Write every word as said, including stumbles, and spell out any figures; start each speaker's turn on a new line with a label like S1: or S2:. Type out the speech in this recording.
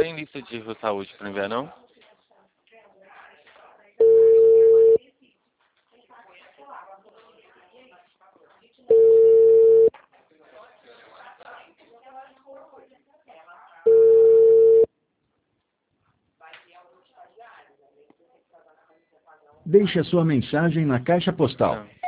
S1: tem lista de erro saúde para enviar, não?
S2: Deixe a sua mensagem na caixa postal.
S1: Não.